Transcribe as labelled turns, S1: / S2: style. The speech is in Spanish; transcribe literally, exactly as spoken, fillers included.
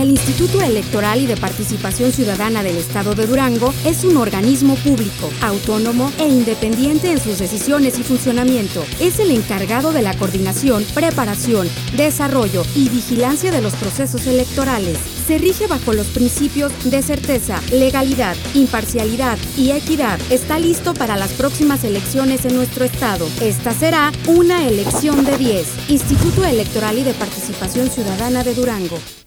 S1: El Instituto Electoral y de Participación Ciudadana del Estado de Durango es un organismo público, autónomo e independiente en sus decisiones y funcionamiento. Es el encargado de la coordinación, preparación, desarrollo y vigilancia de los procesos electorales. Se rige bajo los principios de certeza, legalidad, imparcialidad y equidad. Está listo para las próximas elecciones en nuestro estado. Esta será una elección de diez. Instituto Electoral y de Participación Ciudadana de Durango.